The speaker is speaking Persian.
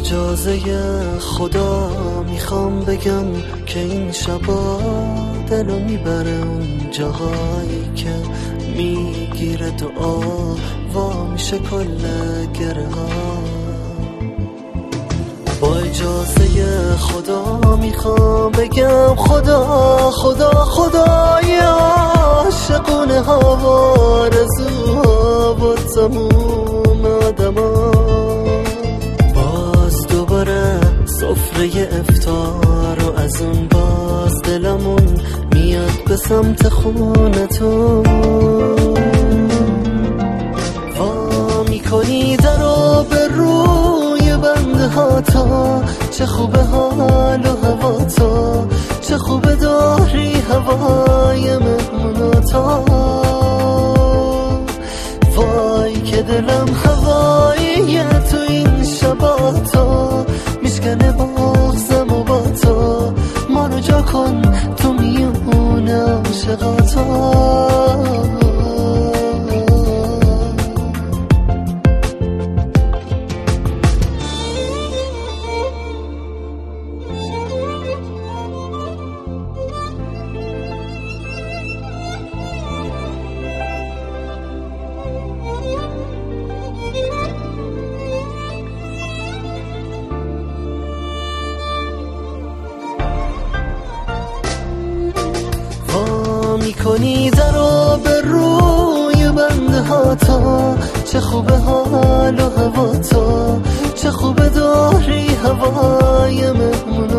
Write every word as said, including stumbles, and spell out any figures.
اجازه خدا میخوام بگم که این شبا دلو میبره اون جاهایی که میگیره دعا وا میشه کل گره ها. با اجازه خدا میخوام بگم خدا خدا خدای عاشقونه ها و آرزوها و تموم آدما باز دوباره سفره افطار و از اون باز دلمون میاد به سمت خونه تو وا میکنی در و به روی بنده ها تا چه خوبه حال و هوا تا چه خوبه داری هوای مهموناتا وای که دلم هوایی تو این شباتا میشکنه بغزم و با تا ما رو جا کن تو میون عاشقاتا. میکنی در و به روی بنده ها تا چه خوبه حال و هوا تا چه خوبه داری هوای مهمون